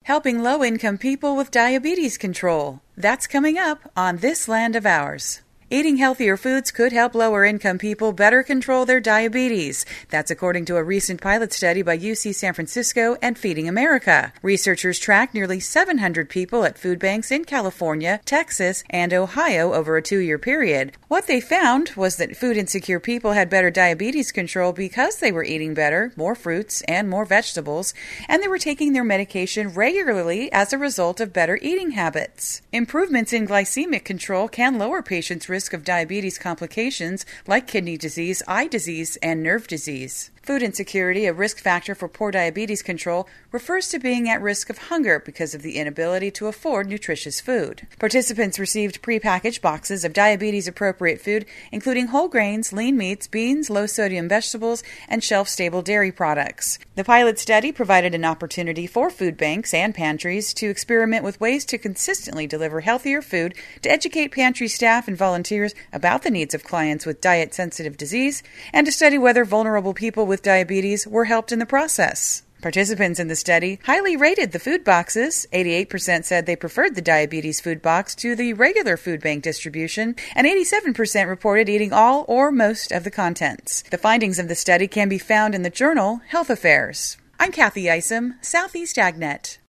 helping low-income people with diabetes control. That's coming up on This Land of Ours. Eating healthier foods could help lower-income people better control their diabetes. That's according to a recent pilot study by UC San Francisco and Feeding America. Researchers tracked nearly 700 people at food banks in California, Texas, and Ohio over a 2-year period. What they found was that food-insecure people had better diabetes control because they were eating better, more fruits, and more vegetables, and they were taking their medication regularly as a result of better eating habits. Improvements in glycemic control can lower patients' risk of diabetes complications like kidney disease, eye disease, and nerve disease. Food insecurity, a risk factor for poor diabetes control, refers to being at risk of hunger because of the inability to afford nutritious food. Participants received prepackaged boxes of diabetes-appropriate food, including whole grains, lean meats, beans, low-sodium vegetables, and shelf-stable dairy products. The pilot study provided an opportunity for food banks and pantries to experiment with ways to consistently deliver healthier food, to educate pantry staff and volunteers about the needs of clients with diet-sensitive disease, and to study whether vulnerable people with diabetes were helped in the process. Participants in the study highly rated the food boxes. 88% said they preferred the diabetes food box to the regular food bank distribution, and 87% reported eating all or most of the contents. The findings of the study can be found in the journal Health Affairs. I'm Kathy Isom, Southeast AgNet.